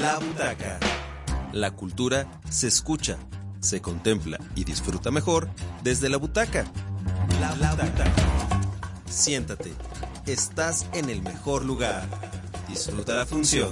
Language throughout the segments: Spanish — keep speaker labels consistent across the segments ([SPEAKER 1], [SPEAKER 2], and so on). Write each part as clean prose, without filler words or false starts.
[SPEAKER 1] La Butaca. La cultura se escucha, se contempla y disfruta mejor desde la butaca. La Butaca. Siéntate, estás en el mejor lugar. Disfruta la función.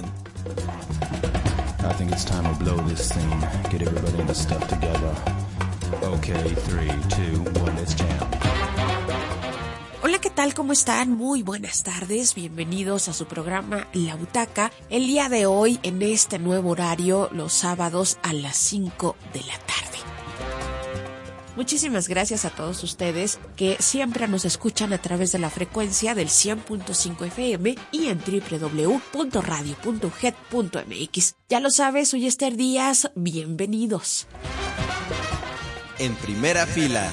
[SPEAKER 2] I think it's time to blow this thing. Get everybody in the stuff together. Okay, 3, 2, 1, let's jam.
[SPEAKER 3] Hola, ¿qué tal? ¿Cómo están? Muy buenas tardes. Bienvenidos a su programa La Butaca. El día de hoy, en este nuevo horario, los sábados a las 5 de la tarde. Muchísimas gracias a todos ustedes que siempre nos escuchan a través de la frecuencia del 100.5 FM y en www.radio.uged.mx. Ya lo sabes, soy Esther Díaz. Bienvenidos.
[SPEAKER 1] En primera fila.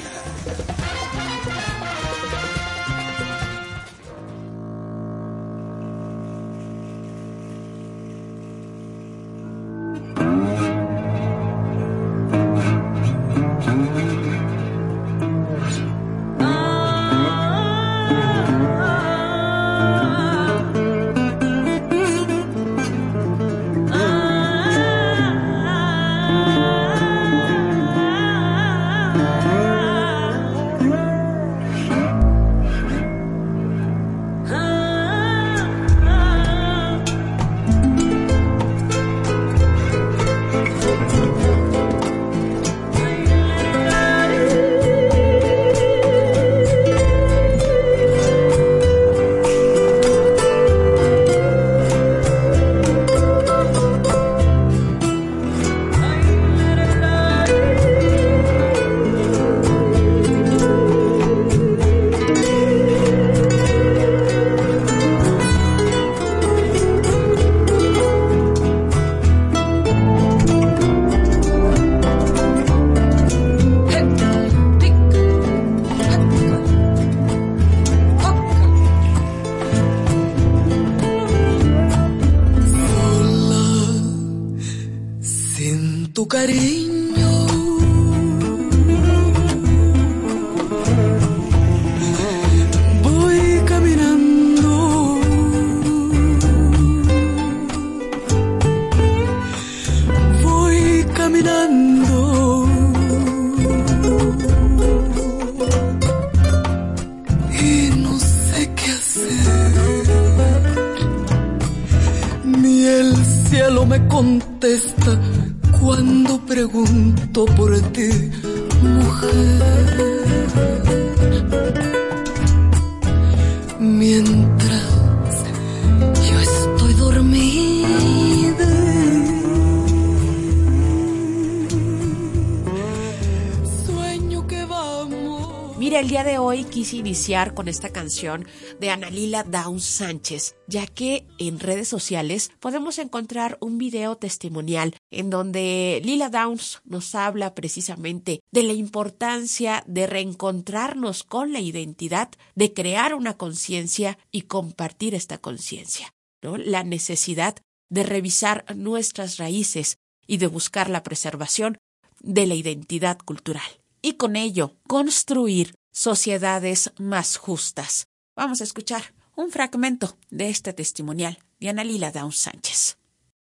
[SPEAKER 3] Quise iniciar con esta canción de Ana Lila Downs Sánchez, ya que en redes sociales podemos encontrar un video testimonial en donde Lila Downs nos habla precisamente de la importancia de reencontrarnos con la identidad, de crear una conciencia y compartir esta conciencia, ¿no? La necesidad de revisar nuestras raíces y de buscar la preservación de la identidad cultural y con ello construir sociedades más justas. Vamos a escuchar un fragmento de este testimonial de Ana Lila Downs Sánchez.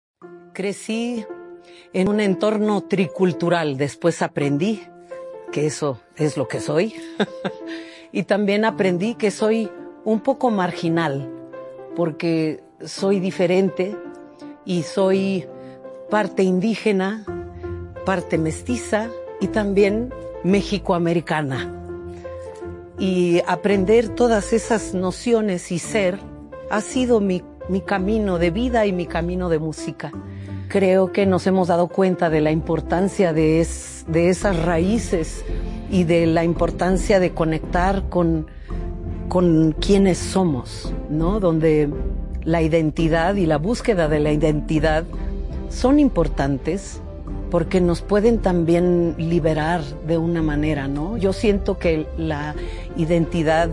[SPEAKER 4] Crecí en un entorno tricultural, después aprendí que eso es lo que soy y también aprendí que soy un poco marginal porque soy diferente y soy parte indígena, parte mestiza y también mexicoamericana. Y aprender todas esas nociones y ser ha sido mi camino de vida y mi camino de música. Creo que nos hemos dado cuenta de la importancia de esas raíces y de la importancia de conectar con quienes somos, ¿no? Donde la identidad y la búsqueda de la identidad son importantes porque nos pueden también liberar de una manera, ¿no? Yo siento que la identidad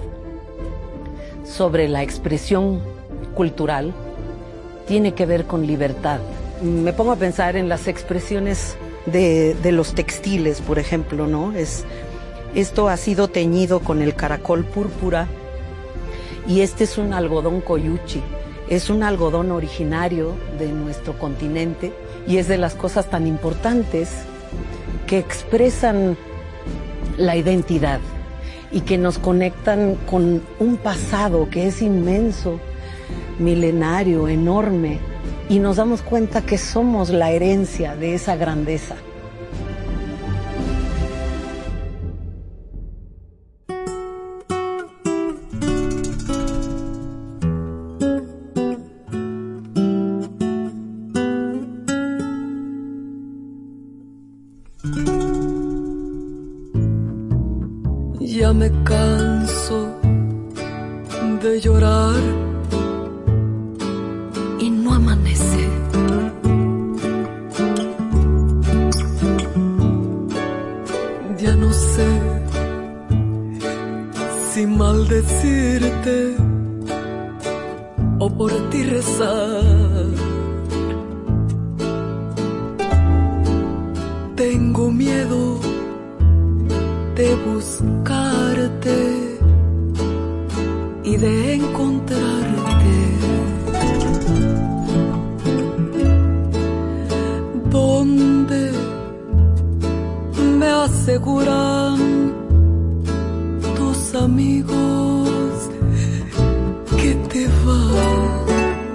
[SPEAKER 4] sobre la expresión cultural tiene que ver con libertad. Me pongo a pensar en las expresiones de los textiles, por ejemplo, ¿no? Esto ha sido teñido con el caracol púrpura y este es un algodón coyuchi. Es un algodón originario de nuestro continente y es de las cosas tan importantes que expresan la identidad y que nos conectan con un pasado que es inmenso, milenario, enorme, y nos damos cuenta que somos la herencia de esa grandeza.
[SPEAKER 5] Ya me canso de llorar y no amanece. Ya no sé si maldecirte o por ti rezar. Tengo miedo de buscarte y de encontrarte donde me aseguran tus amigos que te vas.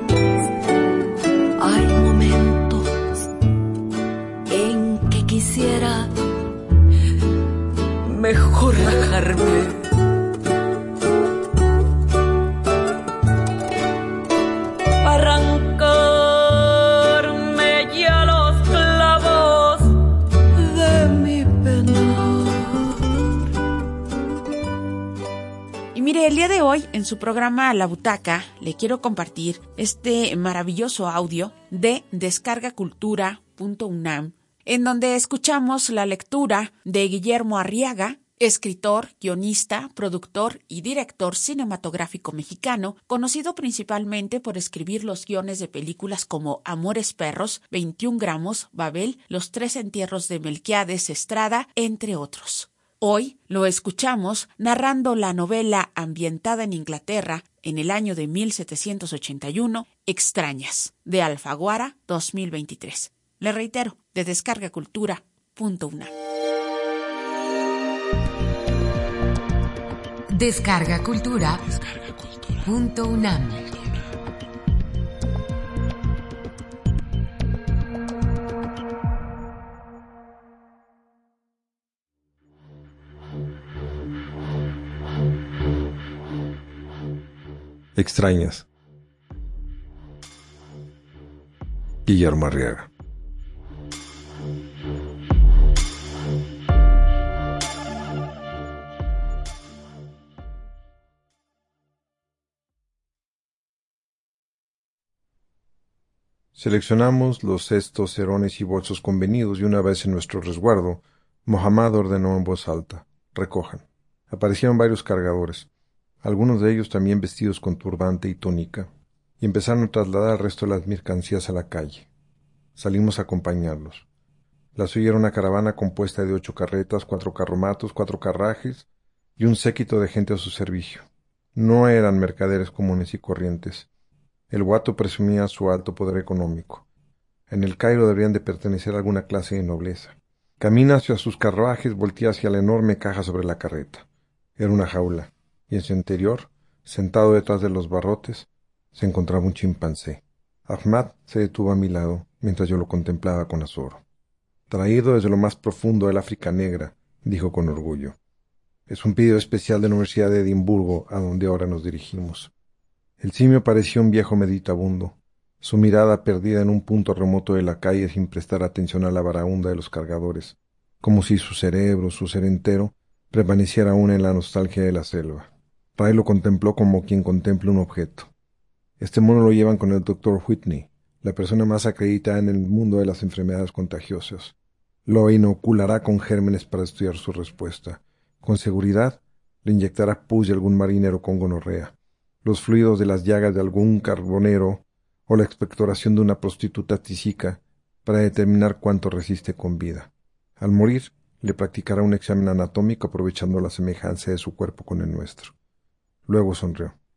[SPEAKER 5] Hay momentos en que quisiera mejor rajarme. Arrancarme ya los clavos de mi pena.
[SPEAKER 3] Y mire, el día de hoy, en su programa La Butaca, le quiero compartir este maravilloso audio de descargacultura.unam, en donde escuchamos la lectura de Guillermo Arriaga, escritor, guionista, productor y director cinematográfico mexicano, conocido principalmente por escribir los guiones de películas como Amores Perros, 21 gramos, Babel, Los 3 entierros de Melquiades Estrada, entre otros. Hoy lo escuchamos narrando la novela ambientada en Inglaterra en el año de 1781, Extrañas, de Alfaguara 2023. Le reitero, de descargacultura.unam.
[SPEAKER 6] Descargacultura.unam.
[SPEAKER 7] Extrañas. Guillermo Arriaga. Seleccionamos los cestos, cerones y bolsos convenidos y una vez en nuestro resguardo, Mohammad ordenó en voz alta: recojan. Aparecieron varios cargadores, algunos de ellos también vestidos con turbante y túnica, y empezaron a trasladar el resto de las mercancías a la calle. Salimos a acompañarlos. La suya era una caravana compuesta de 8 carretas, 4 carromatos, 4 carrajes y un séquito de gente a su servicio. No eran mercaderes comunes y corrientes. El guato presumía su alto poder económico. En el Cairo deberían de pertenecer a alguna clase de nobleza. Camina hacia sus carruajes, voltea hacia la enorme caja sobre la carreta. Era una jaula, y en su interior, sentado detrás de los barrotes, se encontraba un chimpancé. Ahmad se detuvo a mi lado, mientras yo lo contemplaba con azoro. Traído desde lo más profundo del África negra, dijo con orgullo. Es un pedido especial de la Universidad de Edimburgo, a donde ahora nos dirigimos. El simio parecía un viejo meditabundo, su mirada perdida en un punto remoto de la calle sin prestar atención a la varaunda de los cargadores, como si su cerebro, su ser entero, permaneciera aún en la nostalgia de la selva. Ray lo contempló como quien contempla un objeto. Este mono lo llevan con el Dr. Whitney, la persona más acreditada en el mundo de las enfermedades contagiosas. Lo inoculará con gérmenes para estudiar su respuesta. Con seguridad, le inyectará pus de algún marinero con gonorrea, los fluidos de las llagas de algún carbonero o la expectoración de una prostituta tisica para determinar cuánto resiste con vida. Al morir, le practicará un examen anatómico aprovechando la semejanza de su cuerpo con el nuestro. Luego sonrió.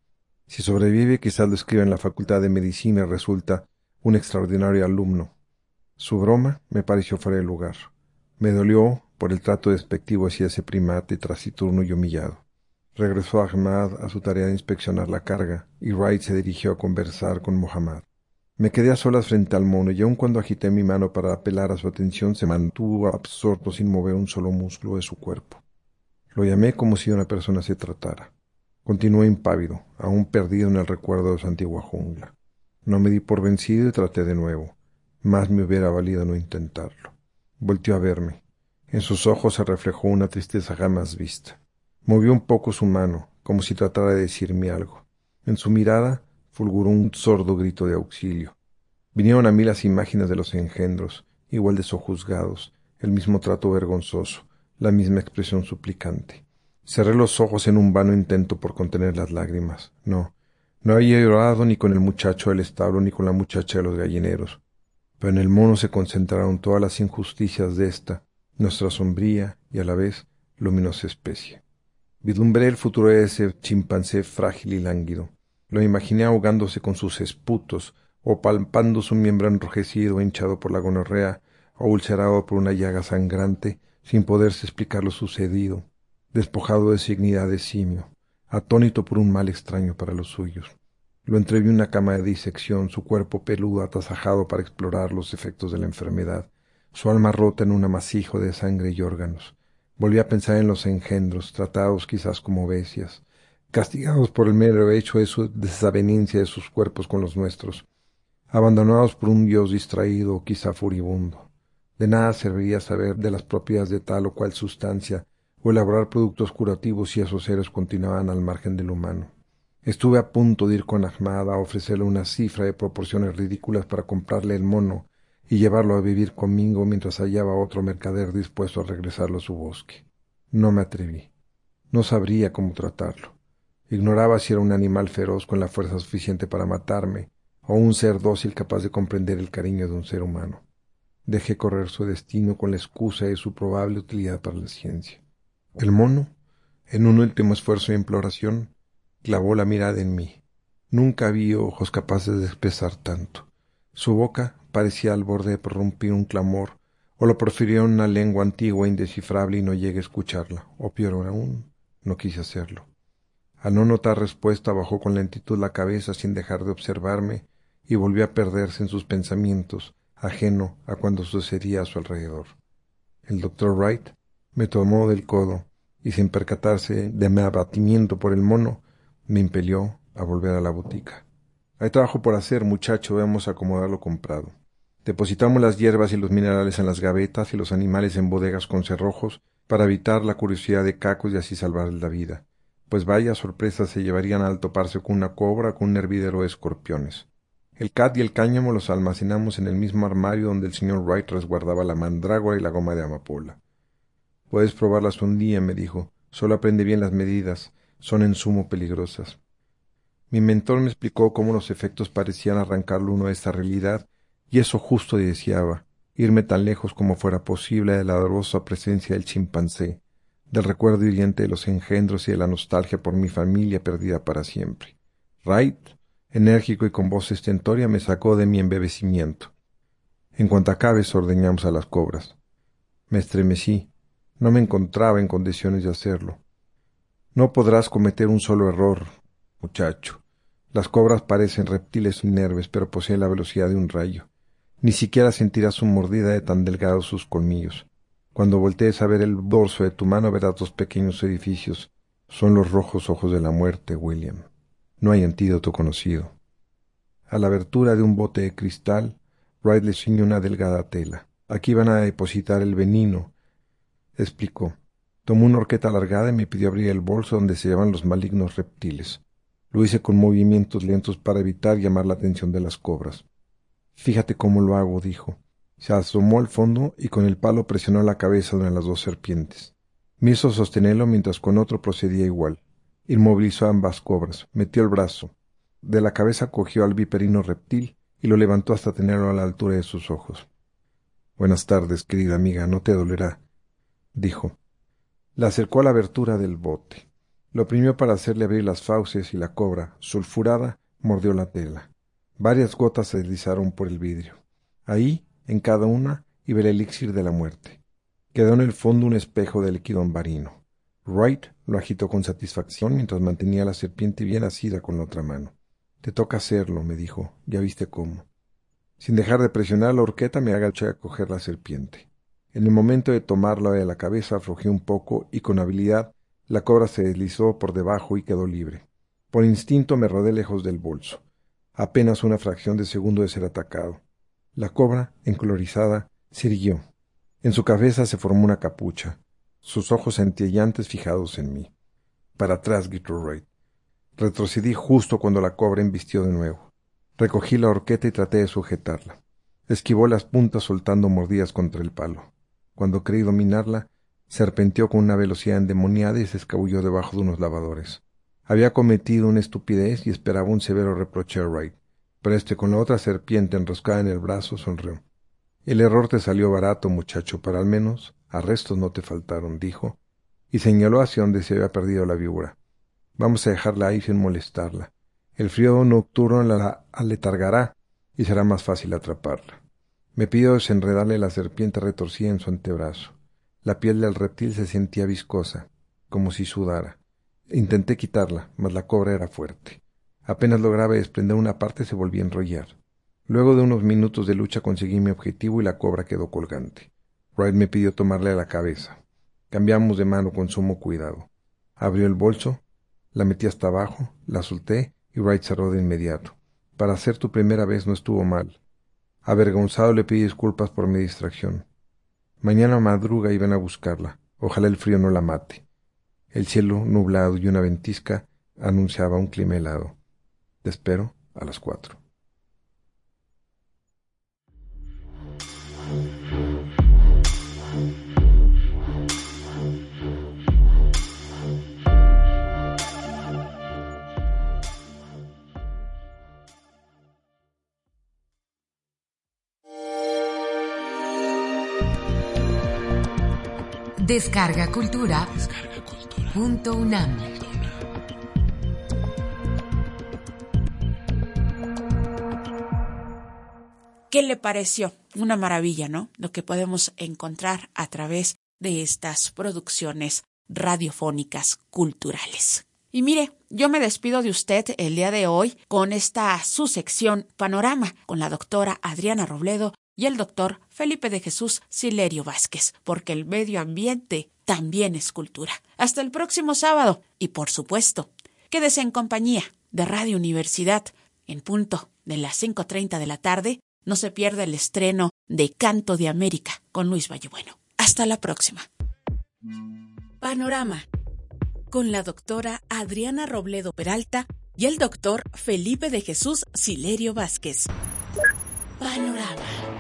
[SPEAKER 7] Si sobrevive, quizás lo escriba en la Facultad de Medicina y resulta un extraordinario alumno. Su broma me pareció fuera de lugar. Me dolió por el trato despectivo hacia ese primate taciturno y humillado. Regresó Ahmad a su tarea de inspeccionar la carga y Wright se dirigió a conversar con Mohammad. Me quedé a solas frente al mono y aun cuando agité mi mano para apelar a su atención se mantuvo absorto sin mover un solo músculo de su cuerpo. Lo llamé como si de una persona se tratara. Continué impávido, aún perdido en el recuerdo de su antigua jungla. No me di por vencido y traté de nuevo. Más me hubiera valido no intentarlo. Volteó a verme. En sus ojos se reflejó una tristeza jamás vista. Movió un poco su mano, como si tratara de decirme algo. En su mirada fulguró un sordo grito de auxilio. Vinieron a mí las imágenes de los engendros, igual de sojuzgados, el mismo trato vergonzoso, la misma expresión suplicante. Cerré los ojos en un vano intento por contener las lágrimas. No había llorado ni con el muchacho del establo ni con la muchacha de los gallineros. Pero en el mono se concentraron todas las injusticias de esta, nuestra sombría y a la vez luminosa especie. Vislumbré el futuro de ese chimpancé frágil y lánguido. Lo imaginé ahogándose con sus esputos, o palpando su miembro enrojecido, hinchado por la gonorrea, o ulcerado por una llaga sangrante, sin poderse explicar lo sucedido, despojado de su dignidad de simio, atónito por un mal extraño para los suyos. Lo entreví en una cama de disección, su cuerpo peludo atasajado para explorar los efectos de la enfermedad, su alma rota en un amasijo de sangre y órganos. Volví a pensar en los engendros, tratados quizás como bestias, castigados por el mero hecho de su desaveniencia de sus cuerpos con los nuestros, abandonados por un dios distraído o quizá furibundo. De nada serviría saber de las propiedades de tal o cual sustancia o elaborar productos curativos si esos seres continuaban al margen del humano. Estuve a punto de ir con Ahmad a ofrecerle una cifra de proporciones ridículas para comprarle el mono y llevarlo a vivir conmigo mientras hallaba otro mercader dispuesto a regresarlo a su bosque. No me atreví. No sabría cómo tratarlo. Ignoraba si era un animal feroz con la fuerza suficiente para matarme o un ser dócil capaz de comprender el cariño de un ser humano. Dejé correr su destino con la excusa de su probable utilidad para la ciencia. El mono, en un último esfuerzo de imploración, clavó la mirada en mí. Nunca vi ojos capaces de expresar tanto. Su boca parecía al borde de prorrumpir un clamor, o lo profirió en una lengua antigua e indescifrable y no llegué a escucharla, o peor aún, no quise hacerlo. Al no notar respuesta, bajó con lentitud la cabeza sin dejar de observarme y volvió a perderse en sus pensamientos, ajeno a cuanto sucedía a su alrededor. El doctor Wright me tomó del codo y, sin percatarse de mi abatimiento por el mono, me impelió a volver a la botica. Hay trabajo por hacer, muchacho, vamos a acomodar lo comprado. Depositamos las hierbas y los minerales en las gavetas y los animales en bodegas con cerrojos para evitar la curiosidad de cacos y así salvarles la vida, pues vaya sorpresas se llevarían al toparse con una cobra o con un hervidero de escorpiones. El cat y el cáñamo los almacenamos en el mismo armario donde el señor Wright resguardaba la mandrágora y la goma de amapola. Puedes probarlas un día, me dijo, solo aprende bien las medidas, son en sumo peligrosas. Mi mentor me explicó cómo los efectos parecían arrancarlo uno de esta realidad, y eso justo deseaba, irme tan lejos como fuera posible de la dolorosa presencia del chimpancé, del recuerdo hiriente de los engendros y de la nostalgia por mi familia perdida para siempre. Wright, enérgico y con voz estentórea, me sacó de mi embebecimiento. En cuanto acabes, ordeñamos a las cobras. Me estremecí. No me encontraba en condiciones de hacerlo. No podrás cometer un solo error, muchacho. Las cobras parecen reptiles inermes, pero poseen la velocidad de un rayo. Ni siquiera sentirás su mordida de tan delgados sus colmillos. Cuando voltees a ver el dorso de tu mano verás dos pequeños edificios. Son los rojos ojos de la muerte, William. No hay antídoto conocido. A la abertura de un bote de cristal, Wright le ciñó una delgada tela. Aquí van a depositar el veneno, explicó. Tomó una horqueta alargada y me pidió abrir el bolso donde se llevan los malignos reptiles. Lo hice con movimientos lentos para evitar llamar la atención de las cobras. Fíjate cómo lo hago, dijo. Se asomó al fondo y con el palo presionó la cabeza de las dos serpientes. Me hizo sostenerlo mientras con otro procedía igual. Inmovilizó a ambas cobras, metió el brazo. De la cabeza cogió al viperino reptil y lo levantó hasta tenerlo a la altura de sus ojos. Buenas tardes, querida amiga, no te dolerá, dijo. La acercó a la abertura del bote. Lo oprimió para hacerle abrir las fauces y la cobra, sulfurada, mordió la tela. Varias gotas se deslizaron por el vidrio. Ahí, en cada una, iba el elixir de la muerte. Quedó en el fondo un espejo de líquido ambarino. Wright lo agitó con satisfacción mientras mantenía la serpiente bien asida con la otra mano. «Te toca hacerlo», me dijo. «Ya viste cómo». Sin dejar de presionar la horqueta me agaché a coger la serpiente. En el momento de tomarla de la cabeza aflojé un poco y con habilidad la cobra se deslizó por debajo y quedó libre. Por instinto me rodé lejos del bolso. Apenas una fracción de segundo de ser atacado. La cobra, encolorizada, se irguió. En su cabeza se formó una capucha, sus ojos centelleantes fijados en mí. «Para atrás», gritó Wright. Retrocedí justo cuando la cobra embistió de nuevo. Recogí la horqueta y traté de sujetarla. Esquivó las puntas soltando mordidas contra el palo. Cuando creí dominarla, serpenteó con una velocidad endemoniada y se escabulló debajo de unos lavadores. Había cometido una estupidez y esperaba un severo reproche a Wright, pero con la otra serpiente enroscada en el brazo sonrió. «El error te salió barato, muchacho, pero al menos arrestos no te faltaron», dijo, y señaló hacia donde se había perdido la víbora. «Vamos a dejarla ahí sin molestarla. El frío nocturno la aletargará y será más fácil atraparla». Me pidió desenredarle la serpiente retorcida en su antebrazo. La piel del reptil se sentía viscosa, como si sudara. Intenté quitarla, mas la cobra era fuerte. Apenas lograba desprender una parte se volvía a enrollar. Luego de unos minutos de lucha conseguí mi objetivo y la cobra quedó colgante. Wright me pidió tomarle la cabeza. Cambiamos de mano con sumo cuidado. Abrió el bolso, la metí hasta abajo, la solté y Wright cerró de inmediato. «Para ser tu primera vez no estuvo mal». Avergonzado le pedí disculpas por mi distracción. «Mañana madruga y ven a buscarla. Ojalá el frío no la mate». El cielo nublado y una ventisca anunciaba un clima helado. «Te espero a las 4».
[SPEAKER 6] Descarga Cultura. .unam.
[SPEAKER 3] ¿Qué le pareció? Una maravilla, ¿no? Lo que podemos encontrar a través de estas producciones radiofónicas culturales. Y mire, yo me despido de usted el día de hoy con esta su sección Panorama con la doctora Adriana Robledo y el doctor Felipe de Jesús Silerio Vázquez, porque el medio ambiente también es cultura. Hasta el próximo sábado y, por supuesto, quédese en compañía de Radio Universidad en punto de las 5:30 de la tarde. No se pierda el estreno de Canto de América con Luis Vallebueno. Hasta la próxima. Panorama con la doctora Adriana Robledo Peralta y el doctor Felipe de Jesús Silerio Vázquez. Panorama.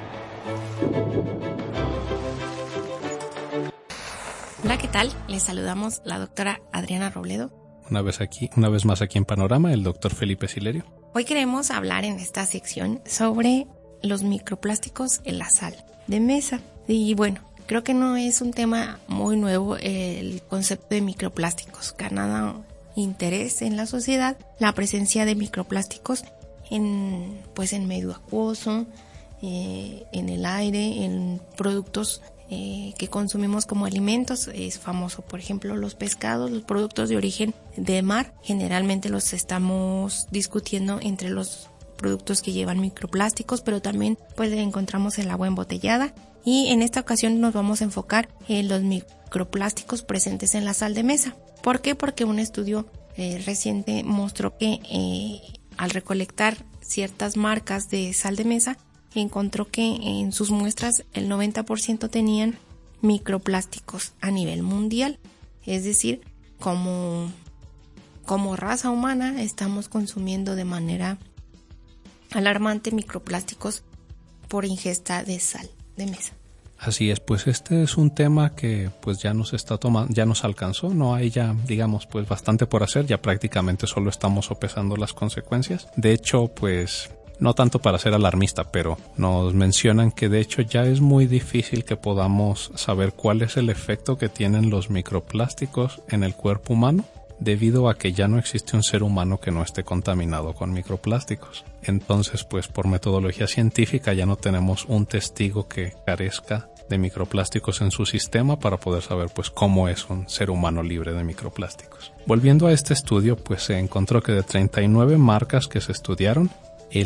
[SPEAKER 8] Hola, ¿qué tal? Les saludamos la doctora Adriana Robledo.
[SPEAKER 9] Una vez más aquí en Panorama, el doctor Felipe Silerio.
[SPEAKER 8] Hoy queremos hablar en esta sección sobre los microplásticos en la sal de mesa. Y bueno, creo que no es un tema muy nuevo el concepto de microplásticos. Ganado interés en la sociedad la presencia de microplásticos en medio acuoso, en el aire, en productos que consumimos como alimentos. Es famoso, por ejemplo, los pescados, los productos de origen de mar. Generalmente los estamos discutiendo entre los productos que llevan microplásticos, pero también encontramos el agua embotellada. Y en esta ocasión nos vamos a enfocar en los microplásticos presentes en la sal de mesa. ¿Por qué? Porque un estudio reciente mostró que al recolectar ciertas marcas de sal de mesa, encontró que en sus muestras el 90% tenían microplásticos a nivel mundial. Es decir, como raza humana estamos consumiendo de manera alarmante microplásticos por ingesta de sal de mesa.
[SPEAKER 9] Así es, pues este es un tema que ya nos alcanzó, no hay ya, digamos, bastante por hacer, ya prácticamente solo estamos sopesando las consecuencias. De hecho, no tanto para ser alarmista, pero nos mencionan que de hecho ya es muy difícil que podamos saber cuál es el efecto que tienen los microplásticos en el cuerpo humano. debido a que ya no existe un ser humano que no esté contaminado con microplásticos. Entonces, pues por metodología científica ya no tenemos un testigo que carezca de microplásticos en su sistema para poder saber pues cómo es un ser humano libre de microplásticos. Volviendo a este estudio, pues se encontró que de 39 marcas que se estudiaron, el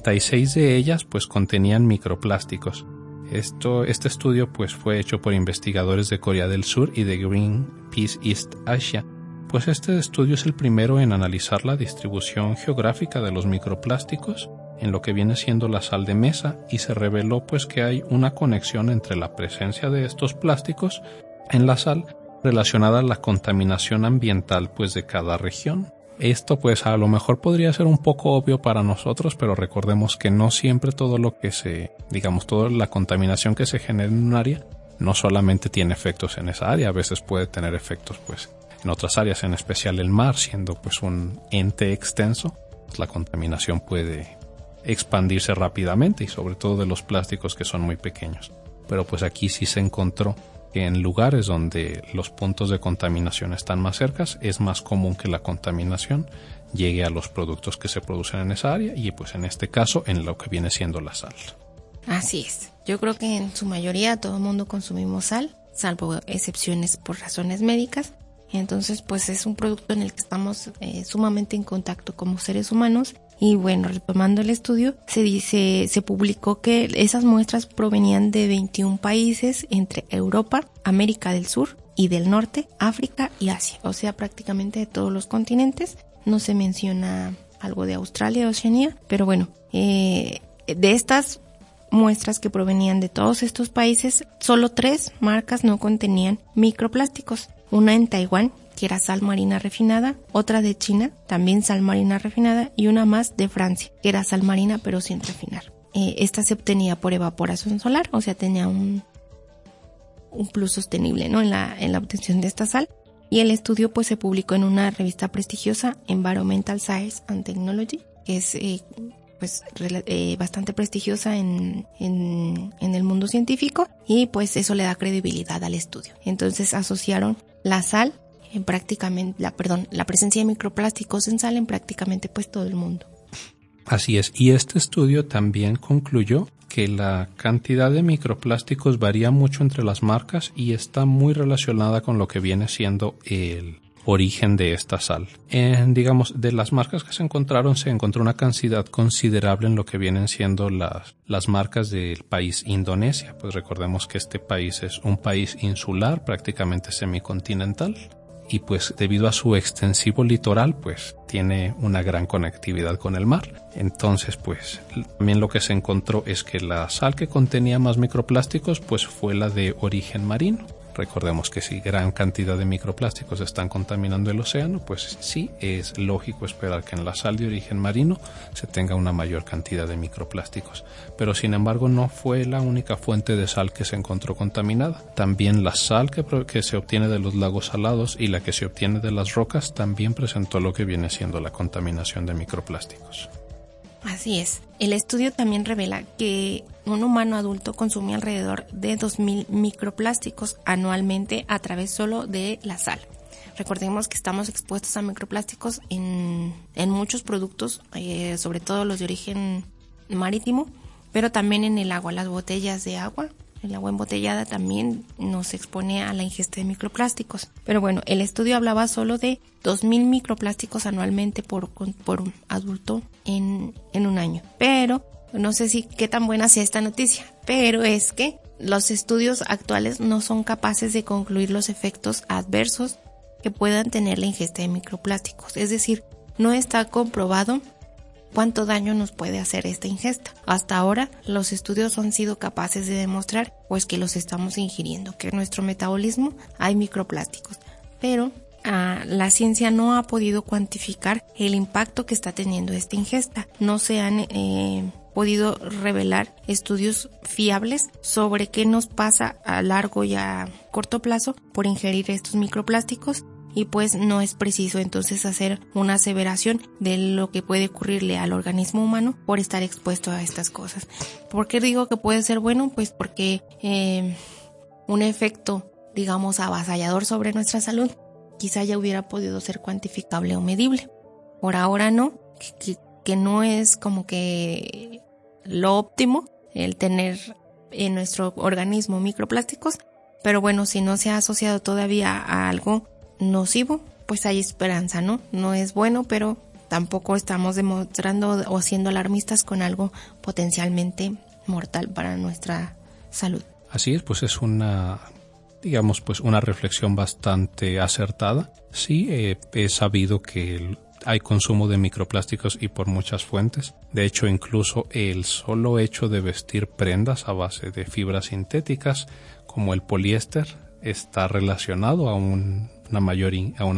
[SPEAKER 9] 36 de ellas pues contenían microplásticos. Este estudio pues fue hecho por investigadores de Corea del Sur y de Greenpeace East Asia. Pues este estudio es el primero en analizar la distribución geográfica de los microplásticos en lo que viene siendo la sal de mesa, y se reveló pues que hay una conexión entre la presencia de estos plásticos en la sal relacionada a la contaminación ambiental pues de cada región. Esto pues a lo mejor podría ser un poco obvio para nosotros, pero recordemos que no siempre todo lo que toda la contaminación que se genera en un área no solamente tiene efectos en esa área, a veces puede tener efectos pues en otras áreas, en especial el mar, siendo pues un ente extenso, pues la contaminación puede expandirse rápidamente, y sobre todo de los plásticos que son muy pequeños. Pero pues aquí sí se encontró que en lugares donde los puntos de contaminación están más cercas, es más común que la contaminación llegue a los productos que se producen en esa área, y pues en este caso en lo que viene siendo la sal.
[SPEAKER 8] Así es. Yo creo que en su mayoría todo el mundo consumimos sal, salvo excepciones por razones médicas. Entonces pues es un producto en el que estamos sumamente en contacto como seres humanos. Y bueno, retomando el estudio, se publicó que esas muestras provenían de 21 países entre Europa, América del Sur y del Norte, África y Asia. O sea, prácticamente de todos los continentes. No se menciona algo de Australia o Oceanía, pero bueno, de estas muestras que provenían de todos estos países, solo 3 marcas no contenían microplásticos. Una en Taiwán, que era sal marina refinada, otra de China, también sal marina refinada, y una más de Francia, que era sal marina pero sin refinar. Esta se obtenía por evaporación solar, o sea, tenía un plus sostenible, ¿no? en la obtención de esta sal. Y el estudio pues se publicó en una revista prestigiosa, Environmental Science and Technology, que es bastante prestigiosa en el mundo científico, y pues eso le da credibilidad al estudio. Entonces asociaron la sal la presencia de microplásticos en sal en prácticamente pues todo el mundo.
[SPEAKER 9] Así es, y este estudio también concluyó que la cantidad de microplásticos varía mucho entre las marcas y está muy relacionada con lo que viene siendo el origen de esta sal. De las marcas que se encontró una cantidad considerable en lo que vienen siendo las marcas del país Indonesia. Pues recordemos que este país es un país insular, prácticamente semicontinental, y pues debido a su extensivo litoral pues tiene una gran conectividad con el mar. Entonces pues también lo que se encontró es que la sal que contenía más microplásticos pues fue la de origen marino. Recordemos que si gran cantidad de microplásticos están contaminando el océano, pues sí, es lógico esperar que en la sal de origen marino se tenga una mayor cantidad de microplásticos. Pero sin embargo no fue la única fuente de sal que se encontró contaminada. También la sal que se obtiene de los lagos salados y la que se obtiene de las rocas también presentó lo que viene siendo la contaminación de microplásticos.
[SPEAKER 8] Así es. El estudio también revela que un humano adulto consume alrededor de 2.000 microplásticos anualmente a través solo de la sal. Recordemos que estamos expuestos a microplásticos en muchos productos, sobre todo los de origen marítimo, pero también en el agua, las botellas de agua. El agua embotellada también nos expone a la ingesta de microplásticos. Pero bueno, el estudio hablaba solo de 2.000 microplásticos anualmente por un adulto en un año. Pero no sé si qué tan buena sea esta noticia, pero es que los estudios actuales no son capaces de concluir los efectos adversos que puedan tener la ingesta de microplásticos. Es decir, no está comprobado cuánto daño nos puede hacer esta ingesta. Hasta ahora, los estudios han sido capaces de demostrar pues que los estamos ingiriendo, que en nuestro metabolismo hay microplásticos, pero la ciencia no ha podido cuantificar el impacto que está teniendo esta ingesta. No se han podido revelar estudios fiables sobre qué nos pasa a largo y a corto plazo por ingerir estos microplásticos. Y pues no es preciso entonces hacer una aseveración de lo que puede ocurrirle al organismo humano por estar expuesto a estas cosas. ¿Por qué digo que puede ser bueno? Pues porque un efecto, digamos, avasallador sobre nuestra salud quizá ya hubiera podido ser cuantificable o medible. Por ahora no, que no es como que lo óptimo el tener en nuestro organismo microplásticos, pero bueno, si no se ha asociado todavía a algo nocivo, pues hay esperanza, ¿no? No es bueno, pero tampoco estamos demostrando o siendo alarmistas con algo potencialmente mortal para nuestra salud.
[SPEAKER 9] Así es, pues es una reflexión bastante acertada. Sí, he sabido que hay consumo de microplásticos y por muchas fuentes. De hecho, incluso el solo hecho de vestir prendas a base de fibras sintéticas, como el poliéster, está relacionado a una mayor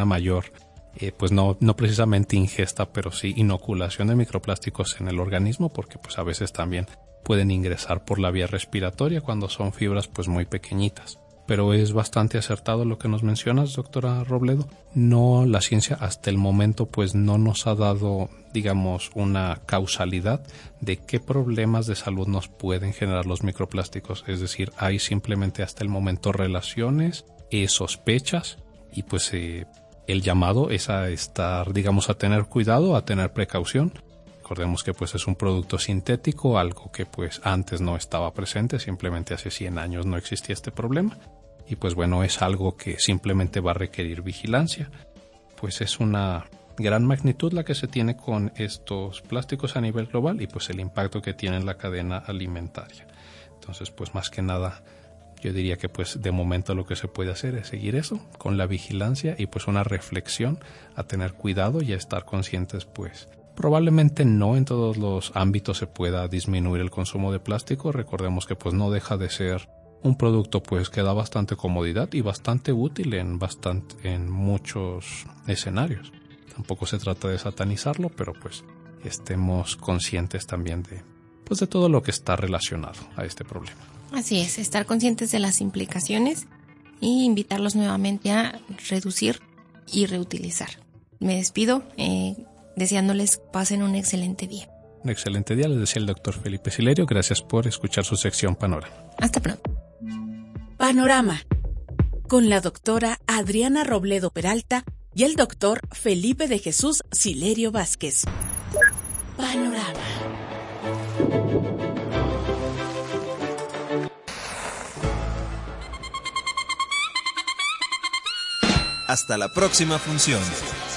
[SPEAKER 9] pues no precisamente ingesta, pero sí inoculación de microplásticos en el organismo, porque pues a veces también pueden ingresar por la vía respiratoria cuando son fibras pues muy pequeñitas. Pero es bastante acertado lo que nos mencionas, doctora Robledo. No, la ciencia hasta el momento pues no nos ha dado, digamos, una causalidad de qué problemas de salud nos pueden generar los microplásticos. Es decir, hay simplemente hasta el momento relaciones, sospechas, y pues el llamado es a estar, digamos, a tener cuidado, a tener precaución. Recordemos que pues es un producto sintético, algo que pues antes no estaba presente, simplemente hace 100 años no existía este problema. Y pues bueno, es algo que simplemente va a requerir vigilancia. Pues es una gran magnitud la que se tiene con estos plásticos a nivel global y pues el impacto que tiene en la cadena alimentaria. Entonces pues más que nada yo diría que pues de momento lo que se puede hacer es seguir eso con la vigilancia y pues una reflexión, a tener cuidado y a estar conscientes pues. Probablemente no en todos los ámbitos se pueda disminuir el consumo de plástico. Recordemos que pues no deja de ser un producto pues que da bastante comodidad y bastante útil en muchos escenarios. Tampoco se trata de satanizarlo, pero pues estemos conscientes también de todo lo que está relacionado a este problema.
[SPEAKER 8] Así es, estar conscientes de las implicaciones y invitarlos nuevamente a reducir y reutilizar. Me despido deseándoles pasen un excelente día.
[SPEAKER 9] Un excelente día, les decía el doctor Felipe Silerio. Gracias por escuchar su sección Panorama.
[SPEAKER 8] Hasta pronto.
[SPEAKER 10] Panorama, con la doctora Adriana Robledo Peralta y el doctor Felipe de Jesús Silerio Vázquez. Panorama.
[SPEAKER 1] Hasta la próxima función.